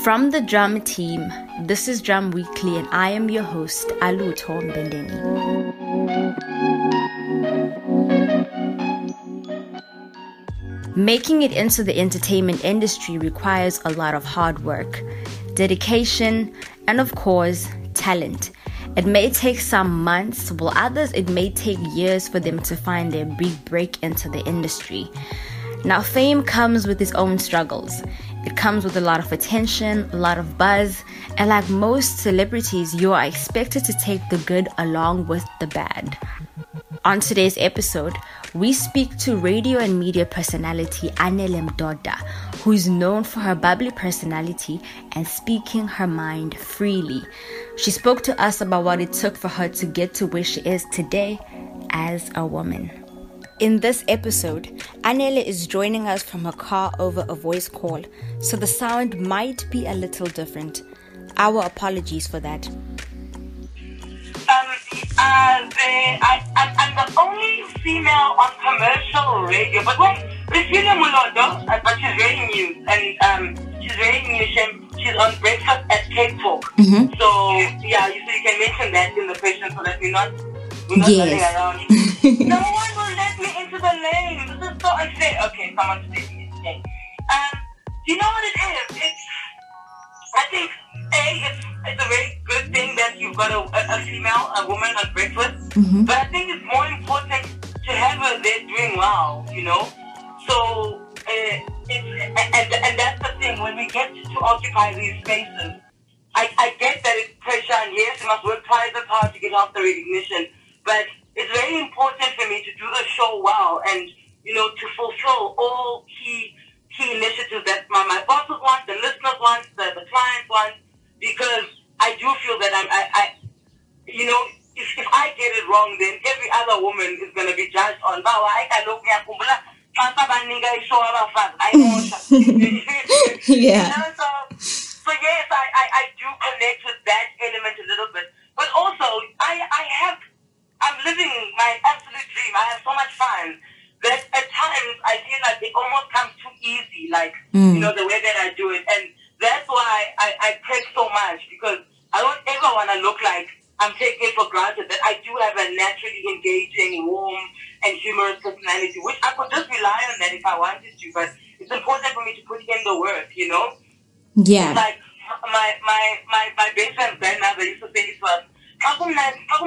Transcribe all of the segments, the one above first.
From the Drum team, this is Drum Weekly and I am your host, Alutho Mbendeni. Making it into the entertainment industry requires a lot of hard work, dedication, and of course, talent. It may take some months, while others it may take years for them to find their big break into the industry. Now, fame comes with its own struggles. It comes with a lot of attention, a lot of buzz, and like most celebrities, you are expected to take the good along with the bad. On today's episode, we speak to radio and media personality Anele Mdoda, who is known for her bubbly personality and speaking her mind freely. She spoke to us about what it took for her to get to where she is today as a woman. In this episode, Anele is joining us from her car over a voice call, so the sound might be a little different. Our apologies for that. I'm the only female on commercial radio, but wait, Priscilla Mulodo, but she's very new, and she's very new. She's on Breakfast at Cape Talk. Mm-hmm. So yeah, you can mention that in the question so that we're not Yes. running around. No one will let me into the lane. This is so unfair. Okay, someone's taking it. Okay. Do you know what it is? I think it's a very good thing that you've got a female, a woman on Breakfast. Mm-hmm. But I think it's more important to have her there doing well, you know. So and that's the thing, when we get to occupy these spaces, I get that it's pressure, and yes, you must work twice as hard to get off the recognition. But it's very important for me to do the show well and, you know, to fulfill all key initiatives that my bosses want, the listeners want, the clients want, because I do feel that I you know, if I get it wrong, then every other woman is going to be judged on. Yeah. You know, so yes, I do connect with that element a little bit. But also, I'm living my absolute dream. I have so much fun that at times I feel like it almost comes too easy, like, you know, the way that I do it. And that's why I prep so much, because I don't ever want to look like I'm taking it for granted that I do have a naturally engaging, warm, and humorous personality, which I could just rely on that if I wanted to. But it's important for me to put in the work, you know? Yeah. Like my best friend's grandmother used to say to us, you know, so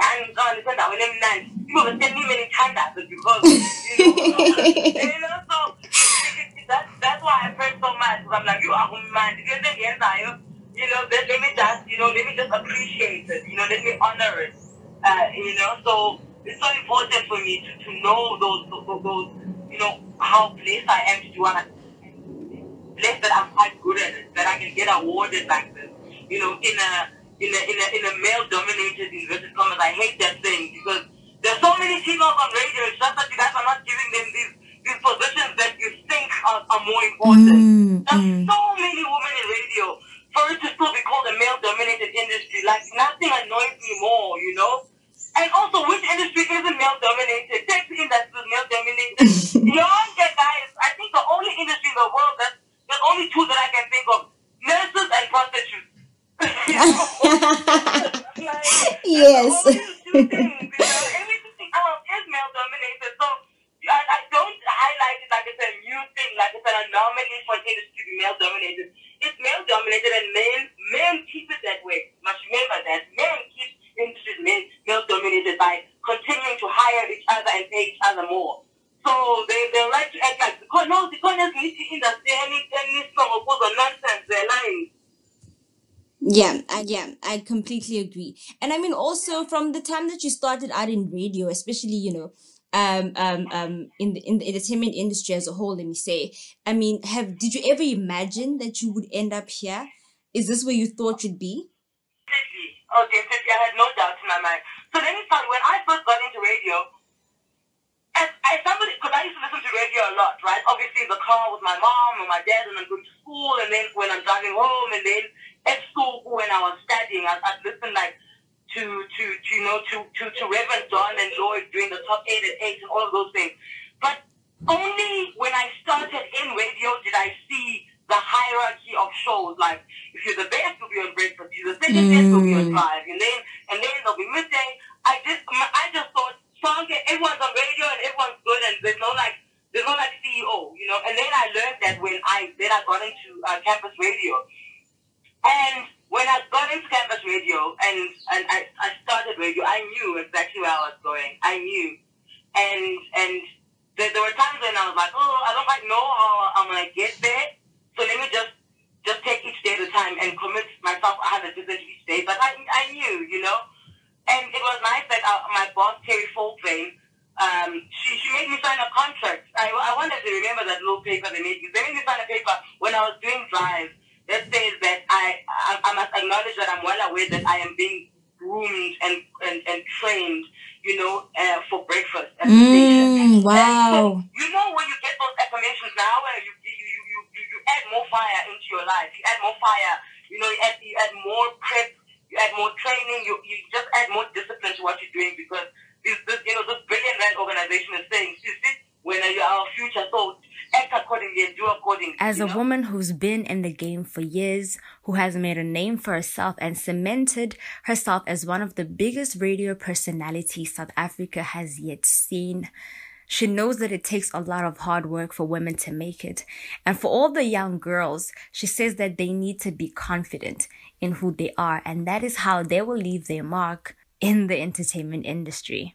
that's why I pray so much, because I'm like, you are man, you know, let me just appreciate it, you know, let me honor it, you know. So it's so important for me to know those, you know, how blessed I am to do what blessed that I'm quite good at it, that I can get awarded like this, you know, in a male-dominated inverted commas. I hate that thing, because there's so many females on radio. It's just that you guys are not giving them these positions that you think are more important. There's so many women in radio. For it to still be called a male-dominated industry, like, nothing annoys me more, you know? And also, which industry isn't male-dominated? Tech industry is male-dominated. Younger guys, I think the only industry in the world there's only two that I can think of: nurses and prostitutes. Yes. Two things, you know? Everything else is male-dominated. So I don't highlight it like it's a new thing, like it's an anomaly for an industry to be male-dominated. It's male-dominated, and men keep it that way. You must remember that. Men keep industries male-dominated by continuing to hire each other and pay each other more. So they like to act like, no, the corners need to industry any song of nonsense, they're lying. Yeah, I completely agree. And I mean, also from the time that you started out in radio, especially, you know, in the entertainment industry as a whole, let me say, I mean, did you ever imagine that you would end up here? Is this where you thought you'd be? Definitely. I had no doubt in my mind. So let me start. When I first got into radio, as somebody, because I used to listen to radio a lot, right? Obviously in the car with my mom or my dad when I'm going to school, and then when I'm driving home, and then at school when I was studying, I'd listen like to Reverend John and Lloyd doing the top 8 at 8 and all of those things. But only when I started in radio did I see the hierarchy of shows. Like, if you're the best, you'll be on Breakfast. You're the second best, you'll be on Drive. And then there'll be Midday. I just thought, everyone's on radio and everyone's good, and there's no CEO, you know. And then I learned that when I got into campus radio. And when I got into campus radio and I started radio, I knew exactly where I was going. I knew. And there were times when I was like, oh, I don't quite know how I'm going to get there. So let me just take each day at a time and commit myself 100% each day. But I knew, you know. And it was nice that my boss, Terry Folkvane, she made me sign a contract. I wanted to remember that little paper they made me. They made me sign a paper when I was doing Drive that says that I must acknowledge that I'm well aware that I am being groomed and trained, you know, for breakfast at the station. Wow. So, you know, when you get those affirmations now, where you add more fire into your life, you add more fire, you know, you add more prep, you add more training, you just add more discipline to what you're doing, because this brilliant rand organization is saying, when you are our future, so act accordingly and do accordingly. As a woman who's been in the game for years, who has made a name for herself and cemented herself as one of the biggest radio personalities South Africa has yet seen, she knows that it takes a lot of hard work for women to make it. And for all the young girls, she says that they need to be confident in who they are, and that is how they will leave their mark in the entertainment industry.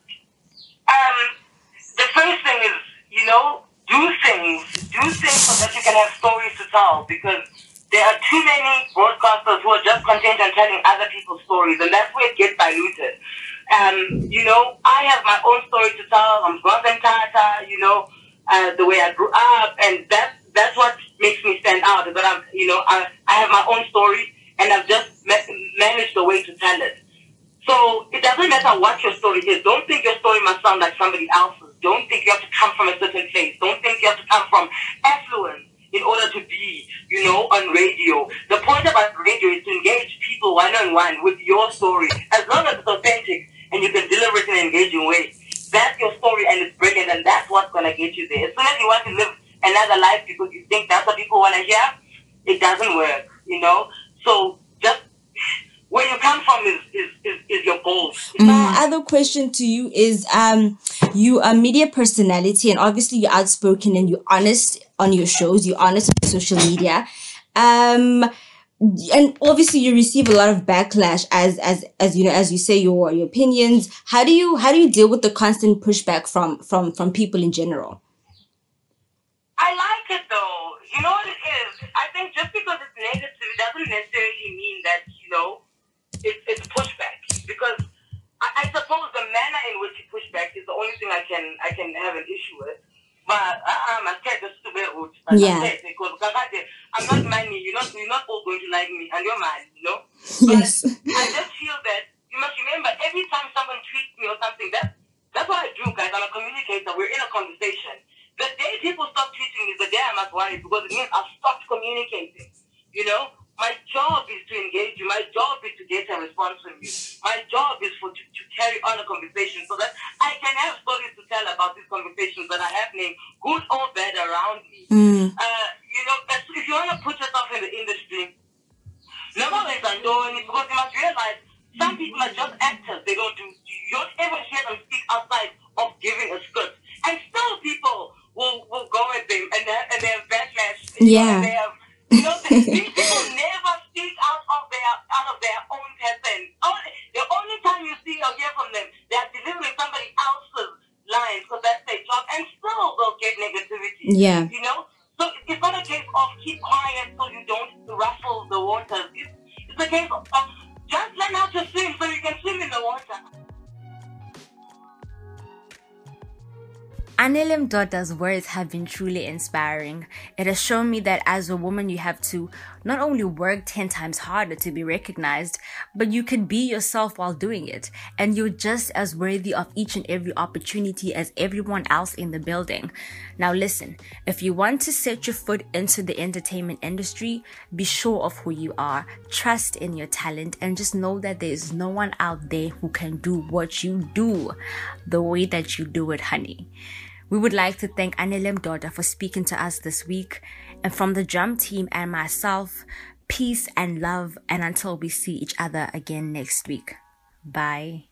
The first thing is, you know, do things so that you can have stories to tell, because there are too many broadcasters who are just content on telling other people's stories, and that's where it gets diluted. You know, I have my own story to tell. I'm Gotham Tata, you know, the way I grew up, and that's what makes me stand out, is that I have my own story, and I've just managed a way to tell it. So it doesn't matter what your story is. Don't think your story must sound like somebody else's. Don't think you have to come from a certain place. Don't think you have to come from affluence in order to be, you know, on radio. The point about radio is to engage people one-on-one with your story. As long as it's authentic and you can deliver it in an engaging way, that's your story, and it's brilliant, and that's what's going to get you there. As soon as you want to live another life because you think that's what people want to hear, it doesn't work, you know. So just where you come from is your goals. My other question to you is, you are a media personality, and obviously you're outspoken and you're honest on your shows, you're honest on social media. And obviously you receive a lot of backlash as you know, as you say, your opinions. How do you deal with the constant pushback from people in general? I like it though. You know what it is? I think just because it's negative, it doesn't necessarily mean that, you know, it's pushback, because I suppose the manner in which you push back is the only thing I can have an issue with. But I'm scared just to be rude. Yeah. Because I'm not money. You're not all going to like me, and you're mad, you know. Yes. But I just feel that you must remember, every time someone tweets me or something, that's what I do, guys. I'm a communicator. We're in a conversation. The day people stop tweeting me is the day I must worry, because it means I've stopped communicating. You know. My job is to engage you. My job is to get a response from you. My job is to carry on a conversation so that I can have stories to tell about these conversations that are happening, good or bad, around me. You know, if you want to put yourself in the industry, never let them do it, because you must realize some people are just actors. You don't ever hear them speak outside of giving a script. And still people will go at them and they have backlash. Yeah. And they have, you know, these people never speak out of their own person. The only time you see or hear from them, they are delivering somebody else's lines, because that's their job, and still they'll get negativity. Yeah. You know? So it's not a case of keep quiet so you don't ruffle the waters. It's a case of just learn how to swim so you can swim in the water. Anele Mdoda's words have been truly inspiring. It has shown me that as a woman, you have to not only work 10 times harder to be recognized, but you could be yourself while doing it. And you're just as worthy of each and every opportunity as everyone else in the building. Now listen, if you want to set your foot into the entertainment industry, be sure of who you are, trust in your talent, and just know that there is no one out there who can do what you do the way that you do it, honey. We would like to thank Anele Mdoda for speaking to us this week. And from the Drum team and myself, peace and love, and until we see each other again next week. Bye.